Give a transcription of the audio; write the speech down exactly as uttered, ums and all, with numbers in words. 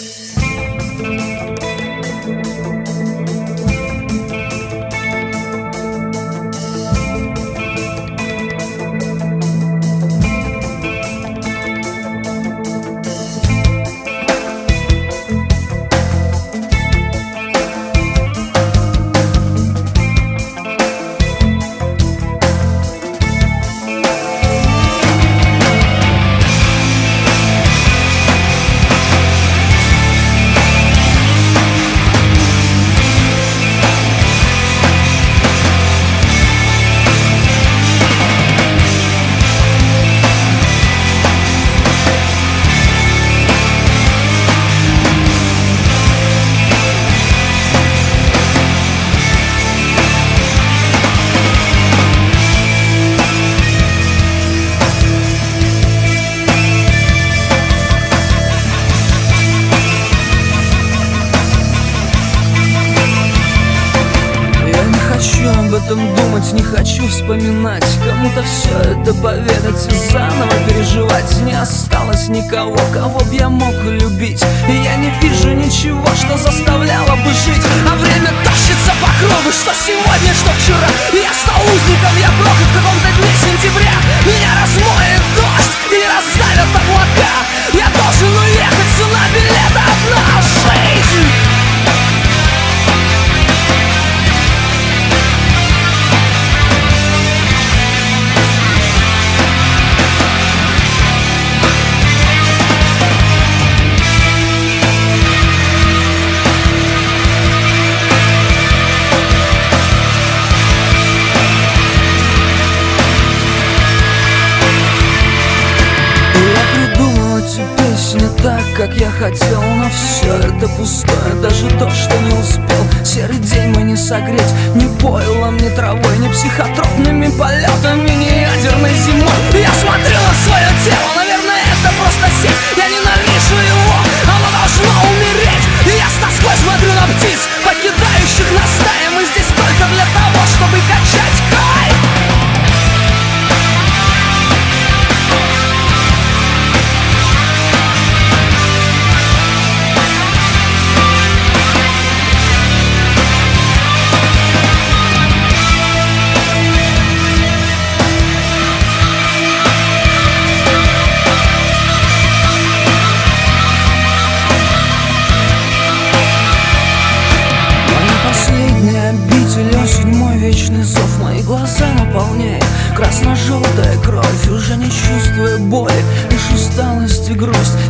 Думать не хочу вспоминать, кому-то все это поведать и заново переживать. Не осталось никого, кого б я мог любить, и я не вижу ничего, что заставляло бы жить. А время тащится по кругу, что сегодня, что вчера. Я стал узником, я проклят в каком-то дне сентября. Меня размоет дождь и раздавят облака. Я должен уехать, цена билета одна жизнь. Так, как я хотел, но все это пустое. Даже то, что не успел серый день мой не согреть, ни пойлом, ни травой, ни психотропными полетами, ни ядерной зимой. Я смотрю на свое тело, наверное, это просто сеть. Я ненавижу его, оно должно умереть. И я с тоской смотрю на птиц, покидающих нас стаи. Мы здесь только для того, чтобы качать кайф. Вечный зов, мои глаза наполняет красно-желтая кровь. Уже не чувствуя боли, лишь усталость и грусть.